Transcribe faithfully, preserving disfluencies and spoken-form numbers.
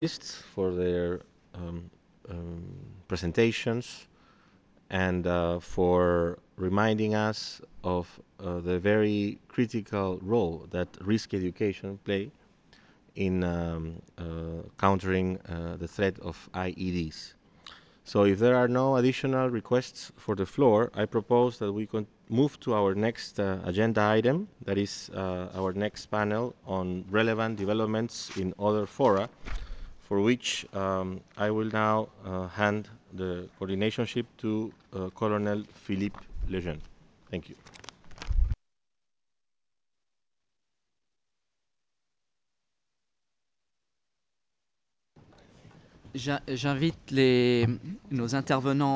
for their um, um, presentations and uh, for reminding us of uh, the very critical role that risk education play in um, uh, countering uh, the threat of I E Ds. So if there are no additional requests for the floor, I propose that we can move to our next uh, agenda item, that is uh, our next panel on relevant developments in other fora, for which um, I will now uh, hand the coordinationship to uh, Colonel Philippe Lejeune. Thank you. J'invite les, nos intervenants